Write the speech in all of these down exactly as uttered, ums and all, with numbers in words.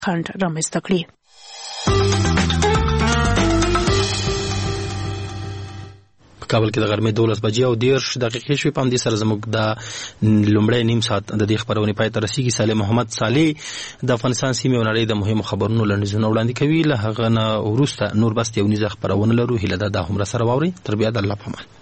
خنډ رامنځته کړي. کابل کې د غرمې دولس بجې او دېرش دقیقې شوې. په همدې سره زموږ د لومړی نیم ساعت د دې خپرونې پای ته رسیږي. صالح محمد صالح د افغانستان سیمې او نړۍ د مهمو خبرونو لنډیزونه وړاندې کوي. له هغه نه وروسته نور بس یو نیزه خپرونه لرو. هیله ده دا هم راسره واورئ. تر بیا د الله په امان.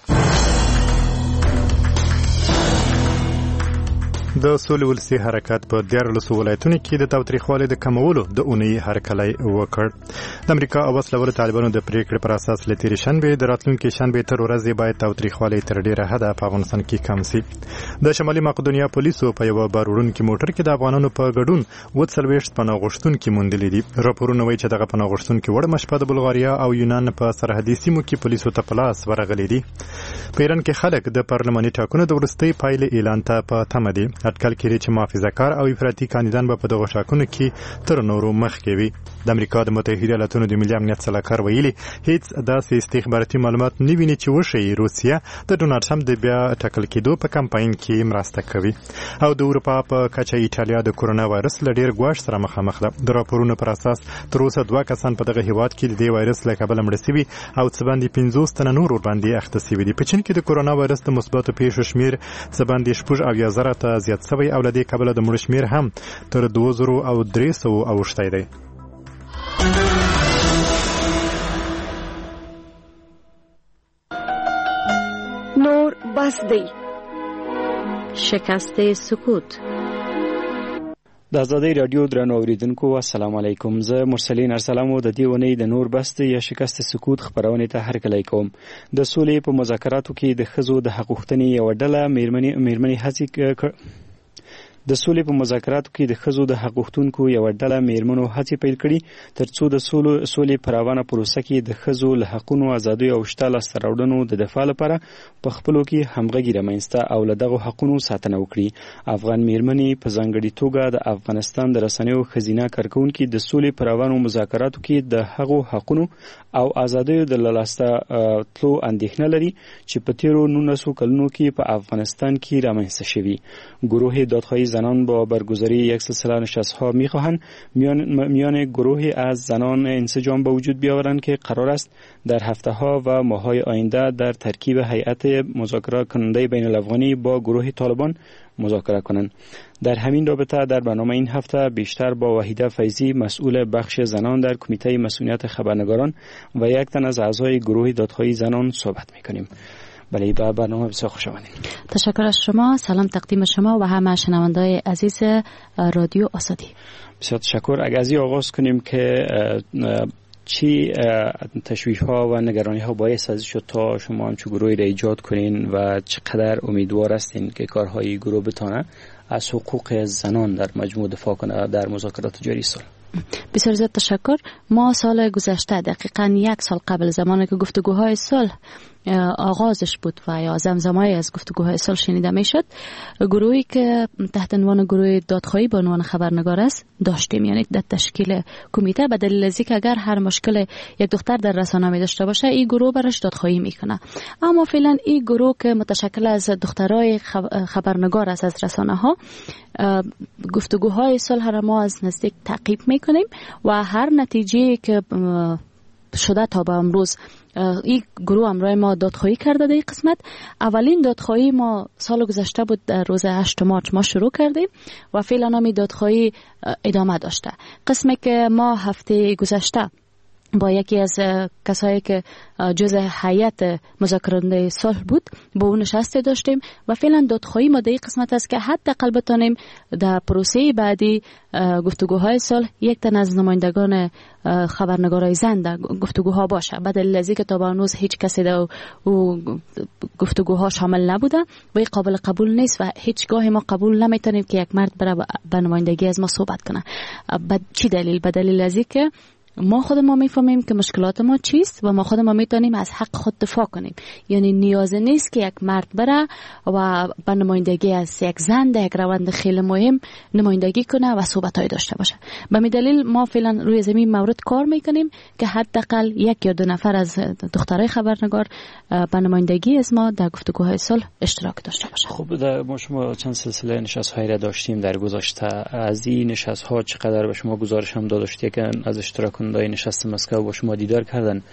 د سولې ولسي حرکت په دیارلسو ولایتونو کې د تاوتریخوالي د کمولو د اونۍ هرکلی وکړ. د امریکا او وسلوالو طالبانو د پریکړې پر اساس له تېرې شنبې د راتلونکي شنبې تر ورځې باید تاوتریخوالي تر ډېره حده په افغانستان کې کم سي. د شمالي مقدونیا پولیسو په یوه بار وړونکي موټر کې د افغانانو په ګډون اووه څلوېښت پناه غوښتونکي موندلي دي. راپورونه وایي چې دغه پناه غوښتونکي وړمه شپه د بلغاریا او یونان په سرحدي سیمو کې پولیسو ته په لاس ورغلي دي. په ایران کې خلک د پارلماني ټاکنو د وروستۍ پایلې اعلان ته په تمه دي. اټکل کېږي چې محافظه‌کار او افراطي کاندیدان به په دغو ټاکنو کې تر نورو مخکې وي. د امریکا د متحده ایالاتونو د ملي امنیت سلاکار ویلي هیڅ داسې استخباراتي معلومات نه ویني چې وښیي روسیه د ډونالډ ټرمپ د بیا ټاکل کېدو په کمپاین کې مرسته کوي. او د اروپا په کچه ایټالیا د کورونا وایرس له ډېر ګواښ سره مخامخ ده. د راپورونو پر اساس تر اوسه دوه کسان په دغه هیواد کې د دې وایرس له کبله مړه شوي او څه باندې پنځوس تنه نور ورباندې اخته شوي دي. په چین کې د کورونا وایرس د مثبتو پیښو شمېر څه باندې شپږ اویا زره ته زیات شوی او له دې کبله د مړو شمېر هم تر دوه زره او درې سوه اوښتی دی. نور بس دی. شکست سکوت. د ازادۍ رادیو درنو اوریدونکو السلام علیکم. زه مرسلین ارسلام د دې ونې د نور بس یا شکست سکوت خبرونه ته هرکلی کوم. د سولې په مذاکراتو کې د ښځو د حق غوښتنې یو ډله میرمنې میرمنې هڅې د سولې په مذاکراتو کې د ښځو د حق غوښتونکو یو ډله میرمنو هڅې پیل کړي ترڅو د سولې په روانه پروسه کې د ښځو له حقونو ازادۍ او شته لاسته راوړنو د دفاع لپاره په خپلو کې همغږي رامنځته او له دغو حقونو ساتنه وکړي. افغان میرمنې په ځانګړې توګه د افغانستان د رسنیو ښځینه کارکوونکي د سولې په روانو مذاکراتو کې د هغو حقونو او ازادیو د لاسته تلو اندېښنه لري چې په تیرو نولسو کلونو کې په افغانستان کې رامنځته شوي. گروه دادخواهی زنان با برگزاری یک سلسله نشست‌ها می‌خواهند میان میان گروهی از زنان انسجام به وجود بیاورند که قرار است در هفته‌ها و ماه‌های آینده در ترکیب هیئت مذاکره کننده بین الافغانی با گروه طالبان مذاکره کنند. در همین رابطه در برنامه این هفته بیشتر با وحیده فیضی مسئول بخش زنان در کمیته مسئولیت خبرنگاران و یک تن از اعضای گروه دادخواهی زنان صحبت می‌کنیم. بله با برنامه بسیار خوش آمدید. تشکر از شما. سلام تقدیم شما و همه شنونده‌های عزیز رادیو آزادی. بسیار تشکر. اگر از این آغاز کنیم که چی تشویش‌ها و نگرانی‌ها باعث شد تا شما همچون گروهی را ایجاد کنین و چقدر امیدوار هستین که کارهای گروه بتونه از حقوق زنان در مجموع دفاع کنه در مذاکرات جاری سال؟ بسیار زیاد تشکر. ما سال گذشته دقیقاً یک سال قبل زمانی که گفتگوهای صلح آغازش بود و یا زمزمایی از گفتگوهای صلح شنیده میشد، گروهی که تحت عنوان گروه دادخواهی به عنوان خبرنگار است داشتیم، یعنی در تشکیل کمیته به دلیل از اینکه اگر هر مشکل یک دختر در رسانه می داشته باشه این گروه برش دادخواهی میکنه. اما فعلا این گروه که متشکل از دخترای خبرنگار است از رسانه ها، گفتگوهای صلح را ما از نزدیک تعقیب میکنیم و هر نتیجه که شده تا به امروز این گروه امروز ما دادخواهی کرده در این قسمت. اولین دادخواهی ما سال گذشته بود، در روز هشتم مارس ما شروع کردیم و فعلا هم دادخواهی ادامه داشته. قسمی که ما هفته گذشته با یکی از کسایی که جزء هیئت مذاکره‌کننده صلح بود با اون نشسته داشتیم و فعلا دادخواهی ما در این قسمت است که حداقل بتونیم در پروسه بعدی گفتگوهای صلح یک تن از نمایندگان خبرنگارای زن در گفتگوها باشه، بدل از اینکه تا به هنوز هیچ کسی در گفتگوها شامل نبوده و این قابل قبول نیست و هیچگاه ما قبول نمیتونیم که یک مرد بره به نمایندگی از ما صحبت کنه. به چی دلیل؟ به دلیل از اینکه ما خود ما میفهمیم که مشکلات ما چیست و ما خود ما میتونیم از حق خود دفاع کنیم. یعنی نیاز نیست که یک مرد بره و به نمایندگی از یک زن در یک روند خیلی مهم نمایندگی کنه و صحبت‌های داشته باشه. به می دلیل ما فعلا روی زمین مورد کار میکنیم که حداقل یک یا دو نفر از دخترای خبرنگار به نمایندگی از ما در گفتگوهای صلح اشتراک داشته باشه. خب در ما شما چند سلسله نشست‌هایی را داشتیم در گذشته. از این نشست‌ها چقدر به شما گزارش هم داداشتی که از اشتراک کننده نشست مسکو با شما دیدار کردن؟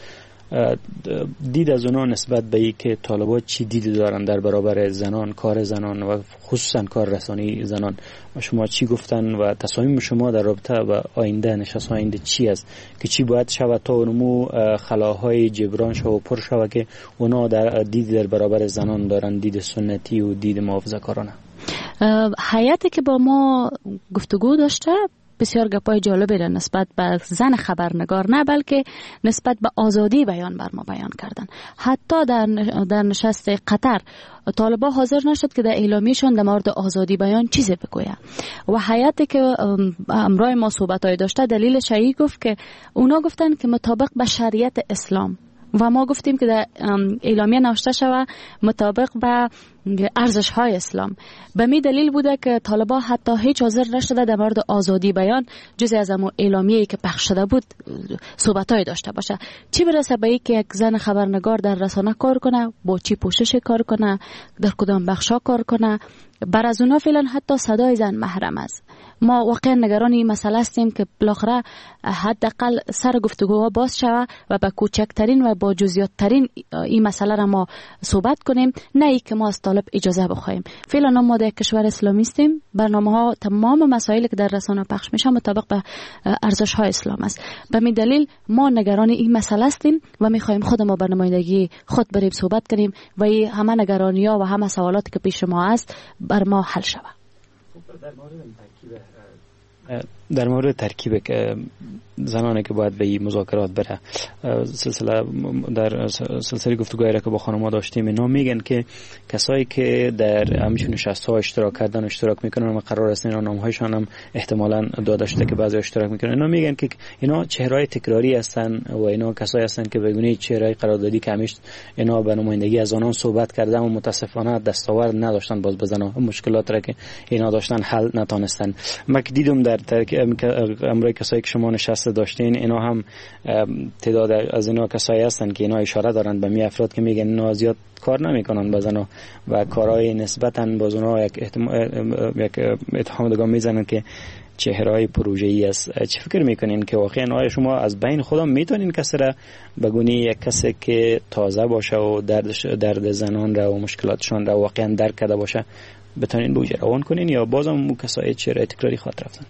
دید از اونا نسبت به ای که طالبان چی دید دارن در برابر زنان، کار زنان و خصوصا کار رسانی زنان و شما چی گفتن و تصامیم شما در رابطه و آینده نشست آینده چی است که چی باید شود تا اونمو خلاهای جبران شو و پر شود که اونا در دید در برابر زنان دارن، دید سنتی و دید محافظه‌کارانه؟ حیاتی که با ما گفتگو داشته بسیار گپای جالبی را نسبت به زن خبرنگار نه بلکه نسبت به آزادی بیان بر ما بیان کردن. حتی در در نشست قطر طالبان حاضر نشد که در اعلامیه‌شان در مورد آزادی بیان چیزی بگوید و حیاتی که امرای ما صحبت‌های داشته دلیلش ای گفت که اونا گفتن که مطابق به شریعت اسلام و ما گفتیم که در اعلامیه نوشته شود مطابق به ارزش های اسلام. به می دلیل بوده که طالبان حتی هیچ حاضر نشده در مورد آزادی بیان جز از اون اعلامیه‌ای که پخش شده بود صحبت‌های داشته باشه. چی برسه به این که یک زن خبرنگار در رسانه کار کنه، با چی پوشش کار کنه، در کدام بخشا کار کنه. بر از اونا فعلا حتی صدای زن محرم است. ما واقعا نگران این مسئله هستیم که بالاخره حداقل سر گفتگوها باز شود و با کوچکترین و با جزئیات ترین این مسئله را ما صحبت کنیم، نه ای که ما از طالب اجازه بخوایم. فعلا ما در کشور اسلامی هستیم، برنامه‌ها تمام مسائلی که در رسانه پخش میشه مطابق به ارزش های اسلام است. به می دلیل ما نگران این مسئله هستیم و میخوایم خود ما بر نمایندگی خود بریم صحبت کنیم و این همه نگرانی‌ها و همه سوالاتی که پیش ما است بر ما حل شود. در مورد ترکیب که زنانی که باید به این مذاکرات بره، سلسله در سلسله گفتگوهایی را که با خانم‌ها داشتیم اینا میگن که کسایی که در همچین نشست‌ها اشتراک کردن اشتراک میکنن و قرار است اینا نام‌هایشان هم احتمالاً داده شده که بعضی اشتراک میکنن، اینا میگن که اینا چهره‌های تکراری هستن و اینا کسایی هستن که به گونه چهره‌های قراردادی که همیشه اینا به نمایندگی از آنان صحبت کردن و متاسفانه دستاورد نداشتن باز بزنن مشکلات را که اینا داشتن حل نتونستن. من دیدم در امروز کسایی که شما نشسته داشتین اینا هم تعداد از اینا کسایی هستن که اینا اشاره دارن به می افراد که میگن اینا زیاد کار نمیکنن بزنن و کارهای نسبتاً باز اونها یک یک اتهام دیگه میزنن که چهره‌های پروژه‌ای است. چه فکر میکنین که واقعا آیا شما از بین خودم میتونین کسی را به گونه یک کسی که تازه باشه و درد درد زنان را و مشکلاتشان را واقعا درک کرده باشه بتونین بوجه روان کنین یا بازم اون کسای چهره تکراری خاطر رفتن؟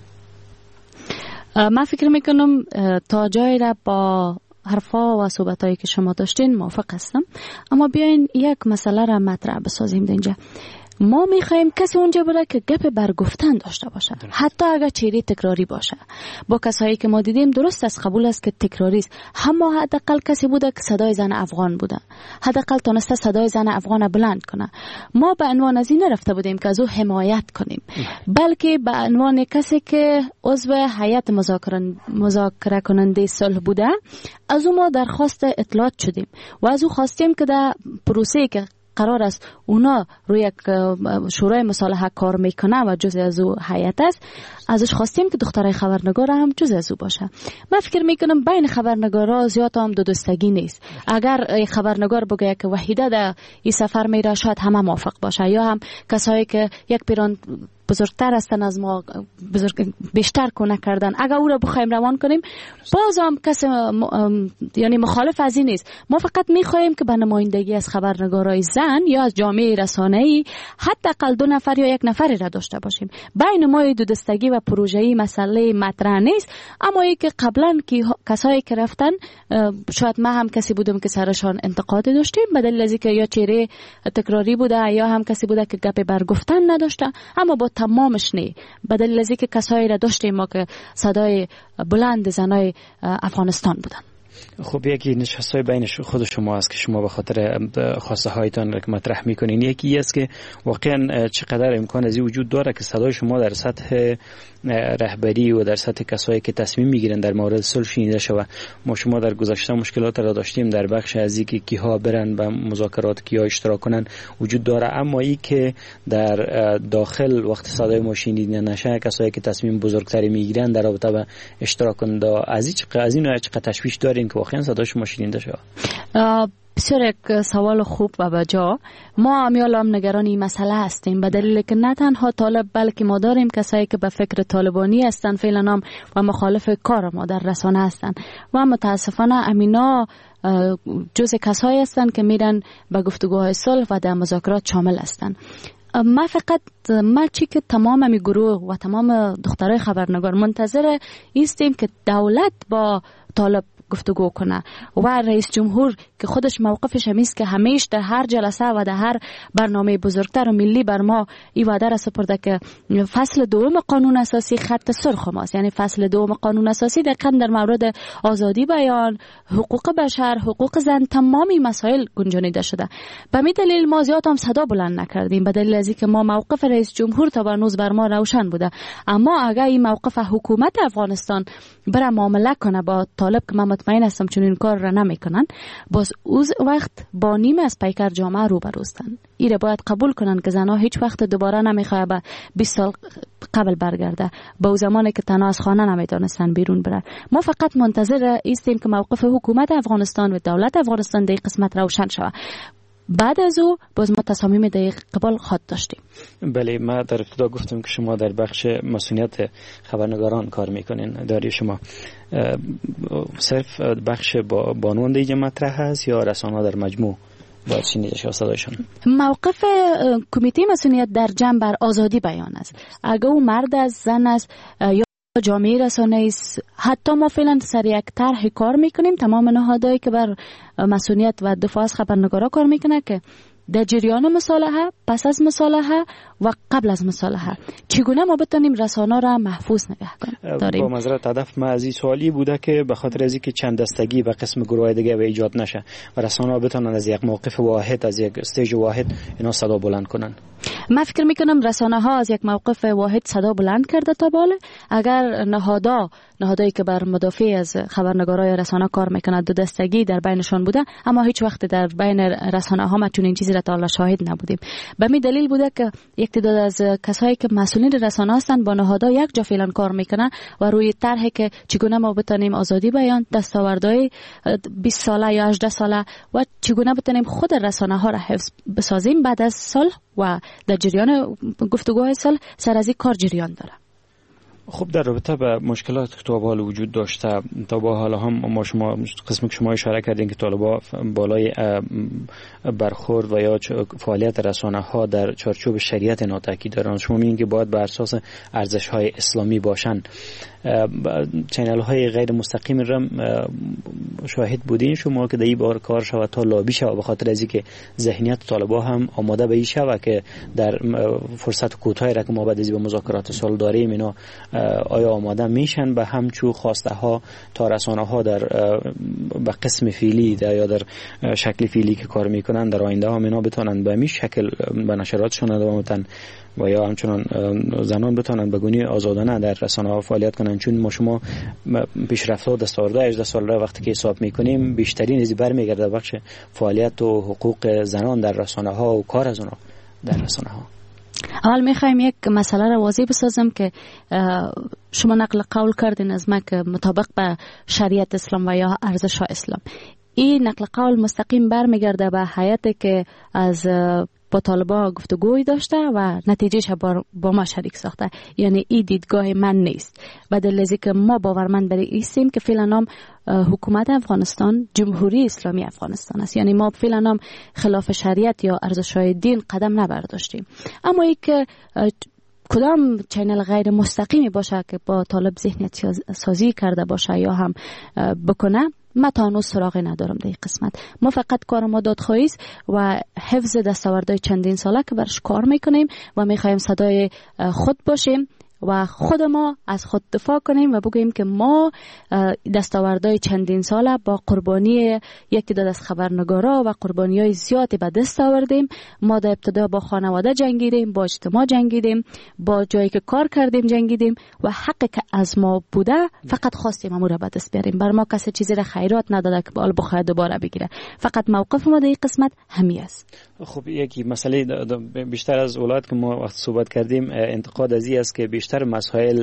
من فکر میکنم تا جایی را با حرفا و صحبتایی که شما داشتین موافق هستم، اما بیاین یک مسئله را مطرح بسازیم اینجا. ما میخوایم کسی اونجا بره که گپ برگفتن داشته باشه، حتی اگر چهره تکراری باشه. با کسایی که ما دیدیم درست از قبول است که تکراری است، اما حداقل کسی بوده که صدای زن افغان بوده، حداقل تونسته صدای زن افغان بلند کنه. ما به عنوان از این رفته بودیم که از او حمایت کنیم، بلکه به عنوان کسی که عضو هیئت مذاکره مذاکره کننده صلح بوده از او ما درخواست اطلاعات شدیم و از او خواستیم که در پروسه‌ای که قرار است اونا روی یک شورای مصالحه کار میکنه و جز از او هیئت است، ازش خواستیم که دخترای خبرنگار هم جز از او باشه. من فکر میکنم بین خبرنگارا زیاد هم دو دستگی نیست. اگر خبرنگار بگه که وحیده در این سفر میره شاید همه موافق باشه، یا هم کسایی که یک پیران بزرگتر هستن از ما بزرگ بیشتر کنه کردن اگر او را بخوایم روان کنیم باز هم کسی م... یعنی مخالف از این نیست. ما فقط میخوایم که به نمایندگی از خبرنگارای زن یا از جامعه رسانه‌ای حداقل دو نفر یا یک نفری را داشته باشیم. بین ما دو دستگی و پروژه‌ای مسئله مطرح نیست، اما ای که قبلا که کسایی که رفتن شاید ما هم کسی بودم که سرشان انتقاد داشتیم به دلیل از اینکه یا چهره تکراری بوده یا هم کسی بوده که گپ برگفتن نداشته، اما با تمامش نه، به دلیل از اینکه کسایی را داشتیم ما که صدای بلند زنای افغانستان بودن. خب یکی نشست‌های بین خود شما است که شما به خاطر خواسته هایتان را که مطرح میکنین، یکی است که واقعا چقدر امکان از این وجود داره که صدای شما در سطح رهبری و در سطح کسایی که تصمیم میگیرن در مورد صلح شنیده شود. ما شما در گذشته مشکلات را داشتیم در بخش از اینکه کیها برن به مذاکرات، کیها اشتراک کنن وجود داره، اما ای که در داخل وقت صدای ما شنیده نشه کسایی که تصمیم بزرگتری میگیرن در رابطه با اشتراک کننده از این از این چقدر تشویش دارین که واقعا صدای شما شنیده شود؟ بسیار یک سوال خوب و بجا. ما امیالام نگران این مسئله هستیم به دلیل که نه تنها طالب بلکه ما داریم کسایی که به فکر طالبانی هستند فعلا هم و مخالف کار ما در رسانه هستند و متاسفانه امینا جز کسایی هستند که میرن به گفتگوهای صلح و در مذاکرات شامل هستند. ما فقط ما چی که تمام امی گروه و تمام دخترای خبرنگار منتظر ایستیم که دولت با طالب گفتگو کنه و رئیس جمهور که خودش موقفش همیست که همیشه در هر جلسه و در هر برنامه بزرگتر و ملی بر ما این وعده را سپرده که فصل دوم قانون اساسی خط سرخ ماست، یعنی فصل دوم قانون اساسی دقیقاً در مورد آزادی بیان، حقوق بشر، حقوق زن، تمامی مسائل گنجانیده شده. به می دلیل ما زیاد هم صدا بلند نکردیم به دلیل از اینکه ما موقف رئیس جمهور تا هنوز بر ما روشن بوده، اما اگر این موقف حکومت افغانستان بر معامله کنه با طالب که من مطمئن هستم چون این کار را نمیکنن، باز اوز وقت با نیمه از پیکر جامعه رو بروستن. ایره باید قبول کنن که زنها هیچ وقت دوباره نمیخواه به بیست سال قبل برگرده، با او زمانی که تنها از خانه نمیتونستن بیرون برن. ما فقط منتظر ایستیم که موقف حکومت افغانستان و دولت افغانستان در قسمت روشن شود. بعد از او باز ما تصامیم دقیق قبال خود داشتیم. بله، ما در ابتدا گفتم که شما در بخش مسئولیت خبرنگاران کار میکنین. داری شما صرف بخش با بانوان دیگه مطرح هست یا رسانه در مجموع باید شنیده شود صدایشان؟ موقف کمیته مسئولیت در جمع بر آزادی بیان است. اگر او مرد است، زن است یا جامعه رسانه است، حتی ما فعلا سر یک طرح کار میکنیم تمام نهادهایی که بر مسئولیت و دفاع از خبرنگارا کار میکنه که در جریان مصالحه، پس از مصالحه و قبل از مصالحه چگونه ما بتونیم رسانه را محفوظ نگه کنیم. با معذرت هدف ما از این سوالی بوده که به خاطر از اینکه چند دستگی به قسم گروه دیگه و ایجاد نشه و رسانه بتونن از یک موقف واحد، از یک استیج واحد اینا صدا بلند کنن. من فکر میکنم رسانه ها از یک موقف واحد صدا بلند کرده تا بالا. اگر نهادها نهادایی که بر مدافع از خبرنگارای رسانه کار میکنند دو دستگی در بینشان بوده، اما هیچ وقت در بین رسانه ها ما چون این چیزی را تا حالا شاهد نبودیم. به می دلیل بوده که یک تعداد از کسایی که مسئولین رسانه هستند با نهادها یک جا فعلا کار میکنن و روی طرحی که چگونه ما بتونیم آزادی بیان، دستاوردهای بیست ساله یا هجده ساله و چگونه بتونیم خود رسانه ها را حفظ بسازیم بعد از صلح و در جریان گفتگوهای صلح سر از این کار جریان داره. خب در رابطه با مشکلات که تا به حال وجود داشته، تا به حال هم ما شما قسمی که شما اشاره کردین که طالبا بالای برخورد و یا فعالیت رسانه ها در چارچوب شریعت اینا تاکید دارن. شما میگین که باید بر اساس ارزش های اسلامی باشن. چینل های غیر مستقیم را شاهد بودین شما که در این بار کار شود تا لابی شود به خاطر از اینکه ذهنیت طالبا هم آماده به این شود که در فرصت کوتاهی را که ما بعد از به مذاکرات صلح داریم اینا آیا آماده میشن به همچو خواسته ها تا رسانه ها در به قسم فعلی یا در شکل فعلی که کار میکنن در آینده هم اینا بتونن به می شکل به نشراتشون ادامه بدن و یا همچنان زنان بتونن به گونه آزادانه در رسانه ها فعالیت کنن. چون ما شما پیشرفت‌ها دستاوردهای هجده ساله وقتی که حساب میکنیم بیشترین از برمیگرده بخش فعالیت و حقوق زنان در رسانه ها و کار از اونها در رسانه ها. حال میخوایم یک مسئله را واضح بسازم که شما نقل قول کردین از ما که مطابق به شریعت اسلام و یا ارزش اسلام. این نقل قول مستقیم برمیگرده به هیئتی که از با طالبا گفتگوی داشته و نتیجهش با, با ما شریک ساخته. یعنی این دیدگاه من نیست و دلیلی که ما باورمند برای ایستیم که فعلا هم حکومت افغانستان جمهوری اسلامی افغانستان است. یعنی ما فعلا هم خلاف شریعت یا ارزش‌های دین قدم نبرداشتیم. اما ای که کدام چینل غیر مستقیمی باشه که با طالب ذهنیت سازی کرده باشه یا هم بکنه، ما تا هنوز سراغی ندارم در این قسمت. ما فقط کار ما دادخواهی است و حفظ دستاوردهای چندین ساله که برش کار میکنیم و میخوایم صدای خود باشیم و خود ما از خود دفاع کنیم و بگوییم که ما دستاوردهای چندین ساله با قربانی یک تعداد از خبرنگارا و قربانی‌های زیادی به دست آوردیم. ما در ابتدا با خانواده جنگیدیم، با اجتماع جنگیدیم، با جایی که کار کردیم جنگیدیم و حقی که از ما بوده فقط خواستیم امور به دست بیاریم. بر ما کسی چیزی را خیرات نداده که بال بخواد دوباره بگیره. فقط موقف ما در این قسمت همی است. خب یکی مسئله بیشتر از اولاد که ما وقت صحبت کردیم انتقاد ازی است که بیشتر مسائل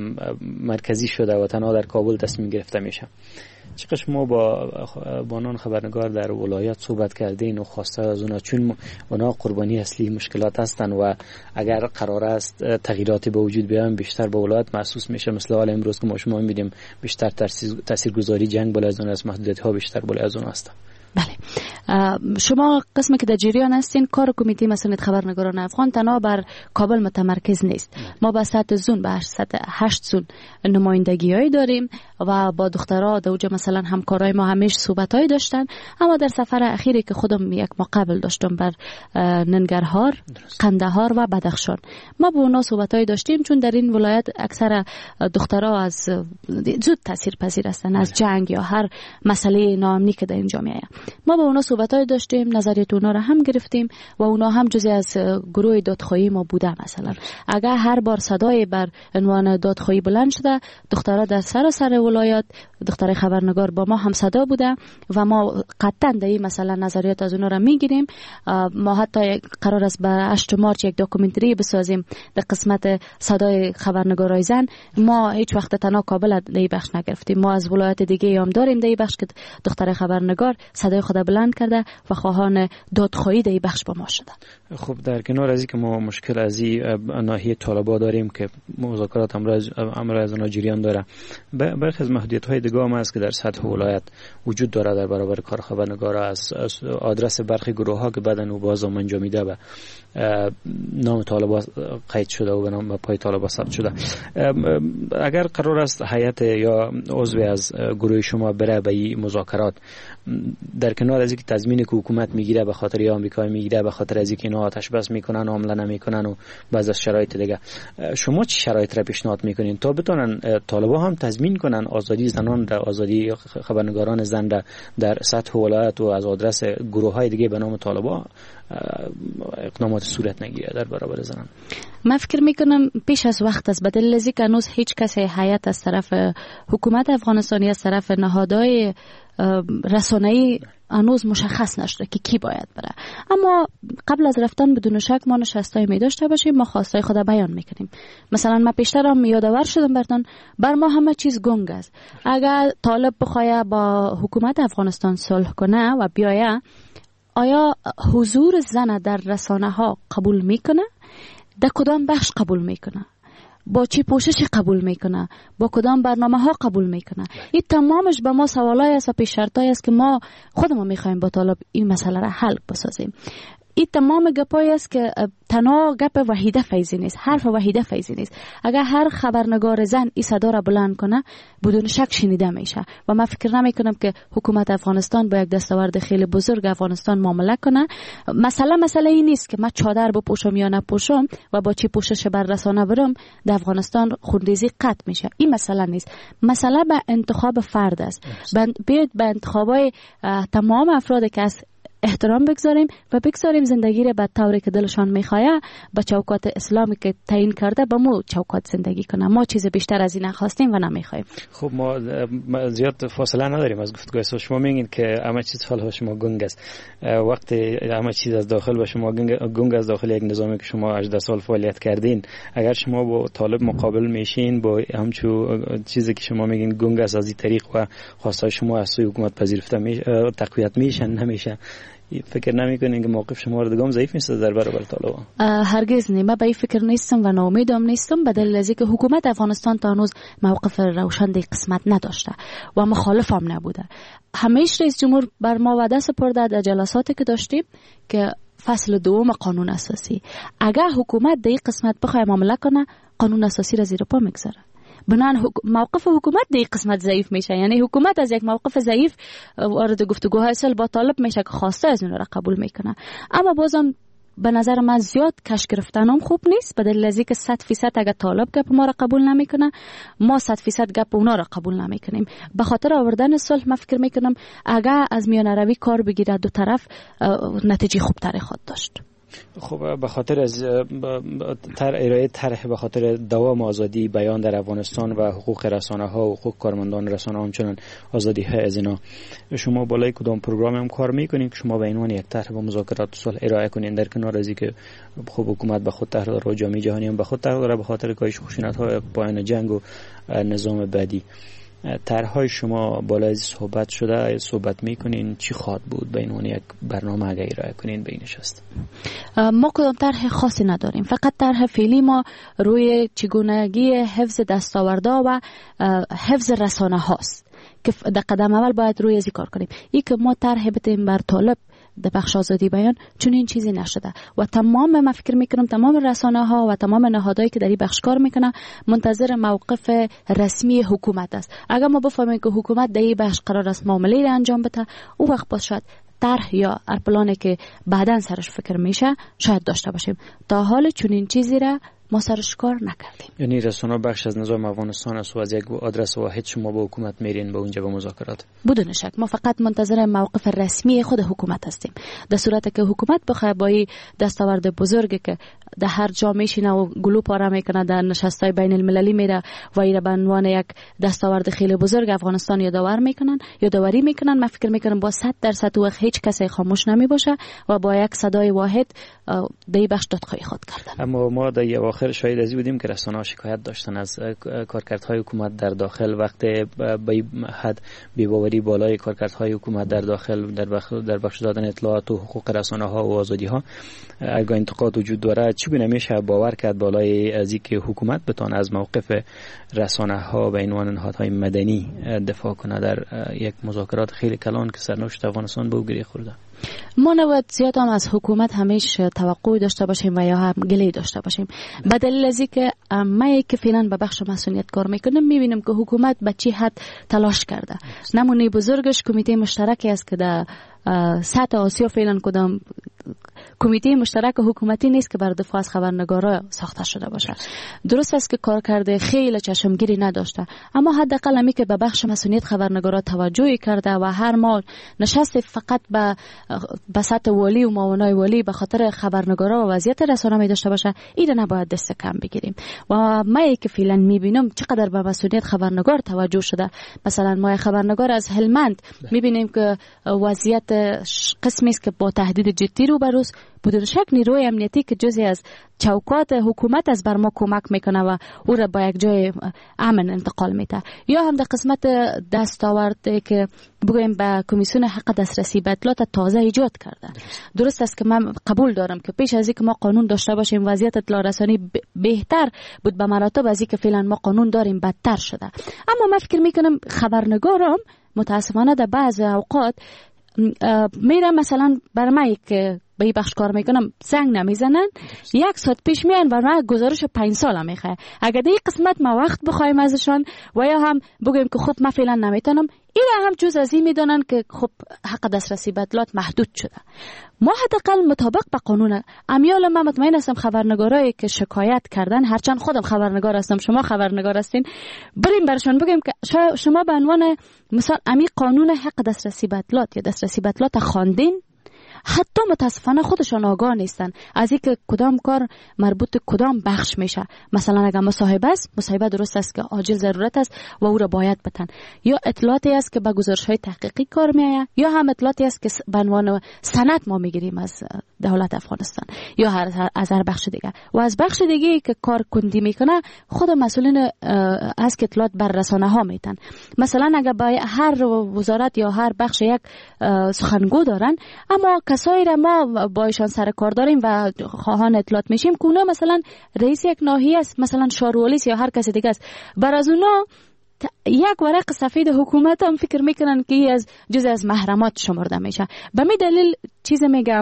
مرکزی شده و تنها در کابل تصمیم گرفته میشه. چقدر شما با بانان خبرنگار در ولایت صحبت کردین و خواسته از اونا، چون اونا قربانی اصلی مشکلات هستن و اگر قرار است تغییراتی به وجود بیان بیشتر به ولایت محسوس میشه، مثل حال امروز که ما شما میبینیم بیشتر تاثیرگذاری جنگ بالا از اون است، محدودیت ها بیشتر بالا از اون است. بله، شما قسمی که در جریان هستین کار کمیته مسئولیت خبرنگاران افغان تنها بر کابل متمرکز نیست. ما با سطح زون به سطح هشت زون نمایندگی‌هایی داریم و با دخترها در اونجا مثلا همکارای ما همیشه صحبت‌هایی داشتن. اما در سفر اخیری که خودم یک مقابل داشتم بر ننگرهار، قندهار و بدخشان، ما با اونا صحبت‌هایی داشتیم، چون در این ولایت اکثر دخترها از زود تاثیر پذیر هستن از جنگ یا هر مسئله ناامنی که در این جامعه. ما با اونا صحبت‌های داشتیم، نظریات اونا را هم گرفتیم و اونا هم جزئی از گروه دادخواهی ما بوده. مثلا اگر هر بار صدای بر عنوان دادخواهی بلند شده، دخترها در سراسر ولایت، دختر خبرنگار با ما هم صدا بوده و ما قطعاً در این مثلا نظریات از اونا را میگیریم. ما حتی قرار است به هشت مارس یک داکومنتری بسازیم در قسمت صدای خبرنگارای زن. ما هیچ وقت تنها کابل در این بخش نگرفتیم، ما از ولایت دیگه هم داریم در این بخش که دختر خبرنگار صدای خود بلند کرده و خواهان دادخواهی در این بخش با ما شده. خب در کنار از اینکه ما مشکل از این ناحیه طالبا داریم که مذاکرات امروز امروز از جریان داره، برخی از محدودیت‌های دیگه هم هست که در سطح ولایت وجود داره در برابر کار خبرنگارا، از آدرس برخی گروه‌ها که بعداً او باز انجامیده و نام طالبا قید شده و به نام پای طالبا ثبت شده. اگر قرار است هیئت یا عضو از گروه شما بره به این مذاکرات، در کنار از اینکه تضمین که حکومت میگیره به خاطر آمریکا میگیره، به خاطر از اینکه اینا آتش بس میکنن، حمله نمیکنن و بعضی از شرایط دیگه، شما چه شرایط را پیشنهاد میکنین تا بتونن طالبا هم تضمین کنن آزادی زنان را، آزادی خبرنگاران زن را در سطح ولایت و از آدرس گروه‌های دیگه به نام طالبا اقدامات صورت نگیره در برابر زنان؟ من فکر میکنم پیش از وقت است، بدل لذی که هنوز هیچ کسی هیئت از طرف حکومت افغانستانی از طرف نهادهای رسانه‌ای هنوز مشخص نشده که کی باید بره. اما قبل از رفتن بدون شک ما نشستای می داشته باشیم، ما خواستای خود بیان میکنیم. مثلا من پیشترم یادآور شدم برتون، بر ما همه چیز گنگ است. اگر طالب بخواد با حکومت افغانستان صلح کنه و بیایه، آیا حضور زن در رسانه ها قبول میکنه؟ در کدام بخش قبول میکنه؟ با چی پوشش قبول میکنه؟ با کدام برنامه ها قبول میکنه؟ این تمامش به ما سوالای است و پیش شرطای است که ما خودمون میخوایم با طالب این مسئله را حل بسازیم. این تمام گپایی است که تنها گپ وحیده فیضی نیست، حرف وحیده فیضی نیست. اگر هر خبرنگار زن این صدا را بلند کنه بدون شک شنیده میشه و من فکر نمی کنم که حکومت افغانستان با یک دستاورد خیلی بزرگ افغانستان معامله کنه. مسئله مسئله این نیست که من چادر بپوشم یا نپوشم و با چی پوشش بر رسانه برم در افغانستان خونریزی قطع میشه. این مسئله نیست. مسئله به انتخاب فرد است. بیاید به انتخابای تمام افراد که از احترام بگذاریم و بگذاریم زندگی را به طوری که دلشان میخواه با چوکات اسلامی که تعیین کرده با مو چوکات زندگی کنه. ما چیز بیشتر از این نخواستیم و نمیخوایم. خب ما زیاد فاصله نداریم از گفتگوی شما. میگین که همه چیز فعلا شما گنگ است. وقتی همه چیز از داخل با شما گنگ از داخل یک نظامی که شما هجده سال فعالیت کردین، اگر شما با طالب مقابل میشین با همچو چیزی که شما میگین گنگ است از این طریق و خواستای شما از سوی حکومت پذیرفته میشه، تقویت میشن نمیشه، فکر نمی‌کنین که موقف شما رو دگام ضعیف نیست در برابر طالبان؟ هرگز نه. من به این فکر نیستم و ناامیدم نیستم، به دلیل اینکه حکومت افغانستان تا هنوز موقف روشن در قسمت نداشته و مخالف هم نبوده. همیشه رئیس جمهور بر ما وعده سپرده در جلساتی که داشتیم که فصل دوم قانون اساسی، اگر حکومت در این قسمت بخواد معامله کنه قانون اساسی را زیر پا میگذاره. بنان موقف حکومت در این قسمت ضعیف میشه، یعنی حکومت از یک موقف ضعیف وارد گفتگوهای صلح با طالب میشه که خواسته از اون را قبول میکنه. اما بازم به نظر من زیاد کش گرفتنم خوب نیست، به دلیل از اینکه صد فیصد اگر طالب گپ ما را قبول نمیکنه، ما صد فیصد گپ اونا را قبول نمیکنیم. به خاطر آوردن صلح من فکر میکنم اگر از میان روی کار بگیره دو طرف نتیجه خوب تری خواهد داشت. خب به خاطر از تر ارائه طرح به خاطر دوام آزادی بیان در افغانستان و حقوق رسانه ها و حقوق کارمندان رسانه ها همچنان آزادی های از اینا، شما بالای کدام پروگرام هم کار میکنین که شما به عنوان یک طرح به مذاکرات صلح ارائه کنین، در کنار از اینکه خب حکومت به خود طرح داره و جامعه جهانی هم به خود طرح داره به خاطر کاهش خشونت های پایان جنگ و نظام بعدی؟ طرح‌های شما بالای صحبت شده، صحبت میکنین چی خواد بود به عنوان یک برنامه اگه ارائه کنین به این نشست؟ ما کدام طرح خاصی نداریم، فقط طرح فعلی ما روی چگونگی حفظ دستاوردها و حفظ رسانه هاست که در قدم اول باید روی ازی کار کنیم. این که ما طرح بتیم بر طالب در بخش آزادی بیان چون این چیزی نشده و تمام من فکر میکنم تمام رسانه ها و تمام نهادهایی که در این بخش کار میکنه منتظر موقف رسمی حکومت است. اگر ما بفهمیم که حکومت در این بخش قرار است معامله را انجام بده، او وقت باز شاید طرح یا ارپلانی که بعداً سرش فکر میشه شاید داشته باشیم. تا حال چون این چیزی را ما سرش کار نکردیم. یعنی رسانه بخش از نظام افغانستان است و از یک آدرس واحد شما با حکومت میرین به اونجا به مذاکرات؟ بدون شک ما فقط منتظر موقف رسمی خود حکومت هستیم. در صورتی که حکومت بخواد با این دستاورد بزرگی که در هر جا میشینه و گلو پاره میکنه در نشستای بین المللی میره و این به عنوان یک دستاورد خیلی بزرگ افغانستان یادآور میکنن یادآوری میکنن، من فکر میکنم با صد درصد وقت هیچ کسی خاموش نمی باشه و با یک صدای واحد در بخش دادخواهی خود کردن. اما ما در اواخر شاهد ازی بودیم که رسانه‌ها شکایت داشتن از کارکردهای حکومت در داخل وقت به حد بی‌باوری بالای کارکردهای حکومت در داخل در بخش در بخش دادن اطلاعات و حقوق رسانه‌ها و آزادی‌ها اگر انتقاد وجود داره چی به نمیشه باور کرد بالای از اینکه حکومت بتونه از موقف رسانه‌ها و عنوان نهادهای مدنی دفاع کنه در یک مذاکرات خیلی کلان که سرنوشت افغانستان به او گره خورده؟ ما نباید زیاد هم از حکومت همیشه توقع داشته باشیم و یا هم گله داشته باشیم. به دلیل از اینکه ما که فعلا به بخش مسئولیت کار میکنم میبینیم که حکومت به چی حد تلاش کرده. نمونه بزرگش کمیته مشترکی است که در سطح آسیا فعلا کدام کمیته مشترک حکومتی نیست که بر دفاع از خبرنگارا ساخته شده باشه. درست است که کار کرده خیلی چشمگیری نداشته، اما حداقل همی که به بخش مسئولیت خبرنگارا توجهی کرده و هر ماه نشست فقط به به سطح والی و معاونای والی به خاطر خبرنگارا و وضعیت رسانه می داشته باشه، این نباید دست کم بگیریم. و ما که فعلا میبینم چقدر به مسئولیت خبرنگار توجه شده. مثلا ما خبرنگار از هلمند میبینیم که وضعیت قسمی است که با تهدید جدی روبروست. بدون شک نیروی امنیتی که جزئی از چوکات حکومت از بر ما کمک میکنه و او را با یک جای امن انتقال میده. یا هم در قسمت دستاورد که بگویم به کمیسیون حق دسترسی به اطلاعات تازه ایجاد کرده. درست است که من قبول دارم که پیش از اینکه ما قانون داشته باشیم وضعیت اطلاع رسانی بهتر بود به مراتب از اینکه فعلا ما قانون داریم بدتر شده. اما من فکر میکنم خبرنگارم متاسفانه در بعض اوقات میرم مثلا بر من که به این بخش کار میکنم زنگ نمیزنن، یک ساعت پیش میان و من گزارش پنج ساله میخواه. اگر در این قسمت ما وقت بخوایم ازشان و یا هم بگویم که خب من فعلا نمیتونم، این هم جز از این میدونن که خب حق دسترسی به اطلاعات محدود شده. ما حداقل مطابق به قانون امیال من مطمئن هستم خبرنگارایی که شکایت کردن، هرچند خودم خبرنگار هستم شما خبرنگار هستین، بریم برشان بگیم که شما به عنوان مثال امی قانون حق دسترسی به اطلاعات یا دسترسی به اطلاعات خواندین، حتی متاسفانه خودشان آگاه نیستن از اینکه کدام کار مربوط کدام بخش میشه. مثلا اگر مصاحبه است، مصاحبه درست است که عاجل ضرورت است و او را باید بدن، یا اطلاعاتی است که به گزارش‌های تحقیقی کار میآید، یا هم اطلاعاتی است که به عنوان سند ما میگیریم از دولت افغانستان یا هر از هر بخش دیگه. و از بخش دیگه که کار کندی میکنه خود مسئولین از که اطلاعات بر رسانه ها میتن. مثلا اگر با هر وزارت یا هر بخش یک سخنگو دارن، اما کسایی را ما با ایشان سر کار داریم و خواهان اطلاعات میشیم که اونا مثلا رئیس یک ناحیه است، مثلا شارولیس یا هر کسی دیگه است، بر از اونا یک ورق سفید حکومت هم فکر میکنن که این از جزء از محرمات شمرده میشه. به می دلیل چیز میگم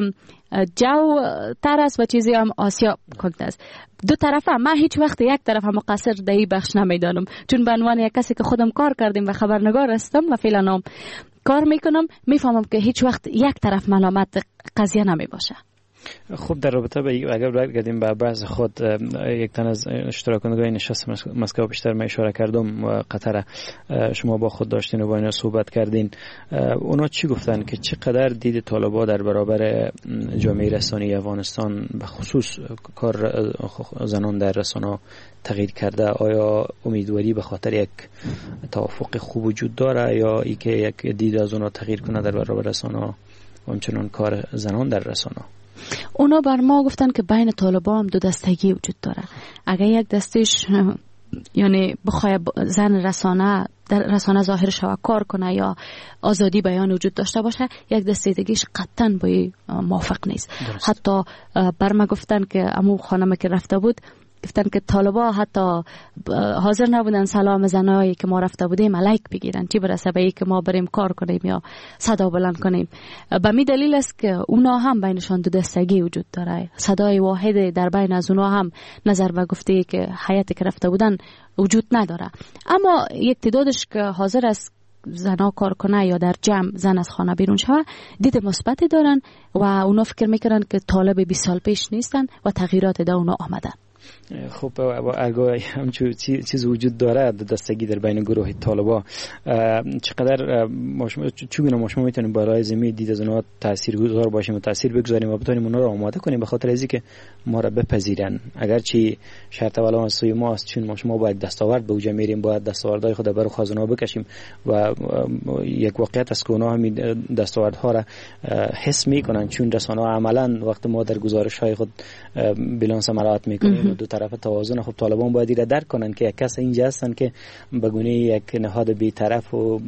جو تر است و چیزی هم آسیا کنده است. دو طرفه من هیچ وقت یک طرف هم مقصر در این بخش نمیدانم، چون به عنوان یک کسی که خودم کار کردیم و خبرنگار هستم و فعلا هم کار میکنم، میفهمم که هیچ وقت یک طرف ملامت قضیه نمی باشه. خب در رابطه با اگر برگردیم به بحث خود، یک تن از اشتراک کنندگان نشست مسکو بیشتر من اشاره کردم و قطر شما با خود داشتین و با اینا صحبت کردین، اونا چی گفتن که چقدر دید طالبا در برابر جامعه رسانه‌ای افغانستان به خصوص کار زنان در رسانه تغییر کرده؟ آیا امیدواری به خاطر یک توافق خوب وجود داره یا ای که یک دید از اونا تغییر کنه در برابر رسانه و همچنان کار زنان در رسانه؟ اونا بر ما گفتن که بین طالبان هم دو دستگی وجود داره. اگر یک دستش یعنی بخواه زن رسانه در رسانه ظاهر شود کار کنه یا آزادی بیان وجود داشته باشه، یک دستگیش قطعا با موافق نیست. درست. حتی بر ما گفتن که امو خانم که رفته بود گفتن که طالبا حتی حاضر نبودن سلام زنایی که ما رفته بودیم علیک بگیرن، چی برسه به که ما بریم کار کنیم یا صدا بلند کنیم. به می دلیل است که اونا هم بینشان دو دستگی وجود داره، صدای واحد در بین از اونا هم نظر به گفته که حیاتی که رفته بودن وجود نداره. اما یک تعدادش که حاضر است زنا کار کنه یا در جمع زن از خانه بیرون شوه دید مثبتی دارن و اونا فکر میکنن که طالب بیست سال پیش نیستن و تغییرات در اونا آمده. خب اگر همچون چیز وجود داره دستگی در بین گروه طالبا، چقدر چگونه ما شما میتونیم برای زمین دید از اونها تاثیرگذار باشیم و تاثیر بگذاریم و بتونیم اونها رو آماده کنیم به خاطر اینکه ما را بپذیرن؟ اگرچه شرط اول از سوی ما است، چون ما شما باید دستاورد به اوج میریم، باید دستاوردهای خود برای خازن‌ها بکشیم و یک واقعیت است که اونها همین دستاوردها را حس میکنن، چون رسانه‌ها عملاً وقت ما در گزارش‌های خود بیلانس مراعات میکنیم دو طرف توازن. خب طالبان باید ایره درک کنن که یک کس اینجا هستن که به گونه یک نهاد بی‌طرف و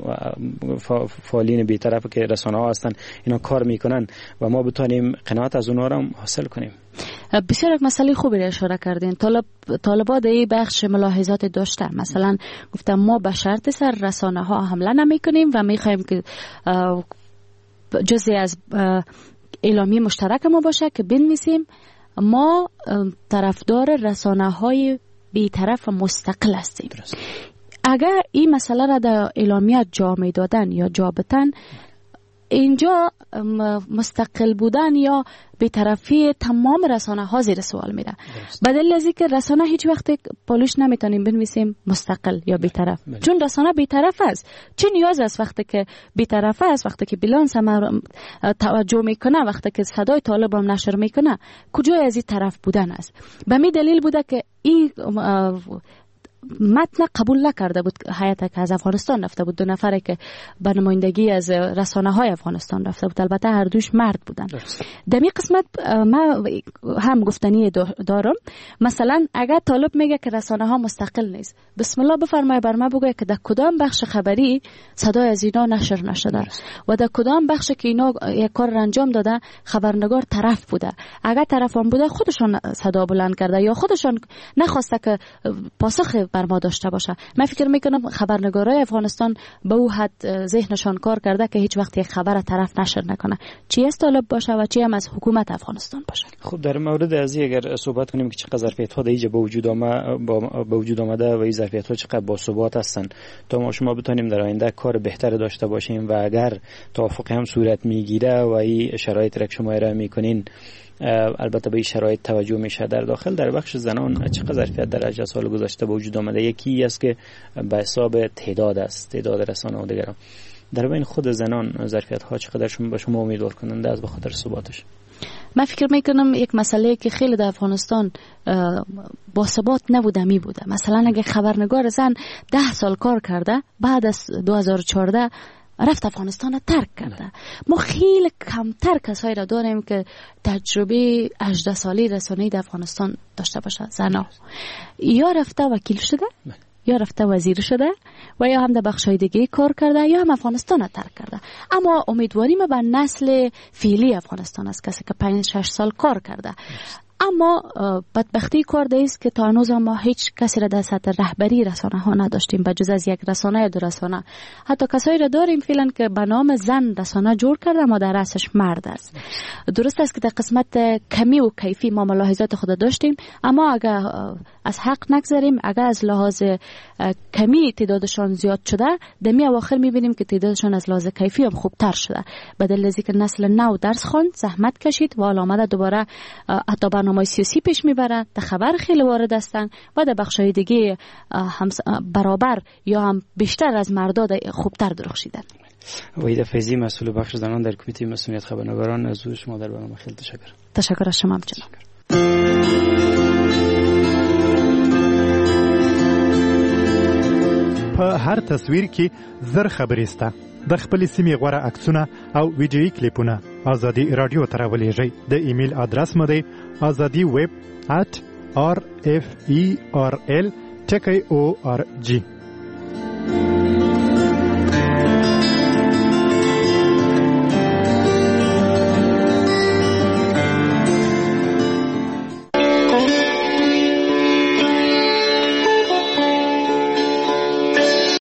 فعالین بی‌طرف که رسانه‌ها هستن اینا کار میکنن و ما بتونیم قناعت از اونها را حاصل کنیم. بسیار یک مسئله خوبی را اشاره کردین. طالب طالبا در این بخش ملاحظات داشته. مثلا گفتم ما به شرط سر رسانه‌ها حمله نمی‌کنیم و می‌خوایم که جزئی از اعلامیه مشترک ما باشه که بنویسیم ما طرفدار رسانه‌های بی‌طرف و مستقل هستیم. اگر این مسئله را در اعلامیه جا میدادن یا جا بتن، اینجا مستقل بودن یا بی‌طرفی تمام رسانه ها زیر سوال میره. بدل از اینکه رسانه هیچ وقت پالوش نمیتونیم بنویسیم مستقل یا بی‌طرف، چون رسانه بی‌طرف است. چه نیاز است وقتی که بی‌طرف است، وقتی که بیلانس هم توجه میکنه، وقتی که صدای طالب هم نشر میکنه، کجای از این طرف بودن است؟ به می دلیل بوده که این متن قبول نکرده بود هیئت که از افغانستان رفته بود، دو نفره که به نمایندگی از رسانه های افغانستان رفته بود، البته هر دوش مرد بودن. در این قسمت ما هم گفتنی دارم. مثلا اگر طالب میگه که رسانه ها مستقل نیست، بسم الله بفرمایید بر ما بگه که در کدام بخش خبری صدای از اینا نشر نشده و در کدام بخش که اینا یک کار انجام داده خبرنگار طرف بوده. اگر طرف هم بوده خودشون صدا بلند کرده یا خودشون نخواسته که پاسخ بر ما داشته باشه. من فکر میکنم خبرنگارای افغانستان به او حد ذهنشان کار کرده که هیچ وقت یک خبر طرف نشر نکنه، چی از طالب باشه و چی هم از حکومت افغانستان باشه. خب در مورد از اگر صحبت کنیم که چقدر ظرفیت‌ها دیگه به وجود آمده به وجود آمده و این ظرفیت‌ها چقدر با ثبات هستن تا ما شما بتونیم در آینده کار بهتر داشته باشیم و اگر توافق هم صورت میگیره و این شرایط را که شما ارائه میکنین البته به این شرایط توجه میشه در داخل در بخش زنان چقدر ظرفیت در اجازه سال گذشته به وجود آمده؟ یکی است که به حساب تعداد است، تعداد رسانه و دیگران. در بین خود زنان ظرفیت ها چقدر شما به شما امیدوار کننده است به خاطر ثباتش؟ من فکر میکنم یک مسئله که خیلی در افغانستان با ثبات نبوده می بوده. مثلا اگه خبرنگار زن ده سال کار کرده بعد از دو هزار و چهارده رفت افغانستان را ترک کرده. ما خیلی کمتر کسایی را داریم که تجربه هجده سالی رسانه‌ای در افغانستان داشته باشه. زنا یا رفته وکیل شده یا رفته وزیر شده و یا هم در بخشای دیگه کار کرده یا هم افغانستان را ترک کرده. اما امیدواریم به نسل فعلی افغانستان است، کسی که پنج شش سال کار کرده. اما بدبختی کار است که تا هنوز ما هیچ کسی را در سطح رهبری رسانه ها نداشتیم به جز از یک رسانه یا دو رسانه. حتی کسایی را داریم فعلا که به نام زن رسانه جور کرده اما در اصلش مرد است. درست است که در قسمت کمی و کیفی ما ملاحظات خود داشتیم، اما اگر از حق نگذاریم، اگر از لحاظ کمی تعدادشان زیاد شده، دمی اواخر میبینیم که تعدادشان از لحاظ کیفی هم خوبتر شده. بدل از اینکه نسل نو درس خواند، زحمت کشید و حالا آمده دوباره حتی برنامه سیاسی پیش میبره، در خبر خیلی وارد هستن و در بخشای دیگه هم برابر یا هم بیشتر از مردا خوبتر درخشیدن. وحید فیضی، مسئول بخش زنان در کمیته مسئولیت خبرنگاران، از حضور شما در برنامه خیلی تشکر. تشکر از شما جناب. په هر تصویر کې زر خبرې سته. د خپل سیمې غوره عکسونه او ویډیویي کلیپونه ازادي رادیو ته راولېږئ. د ایمیل ادرس مو دی azadi web at r f e r l t k o r g.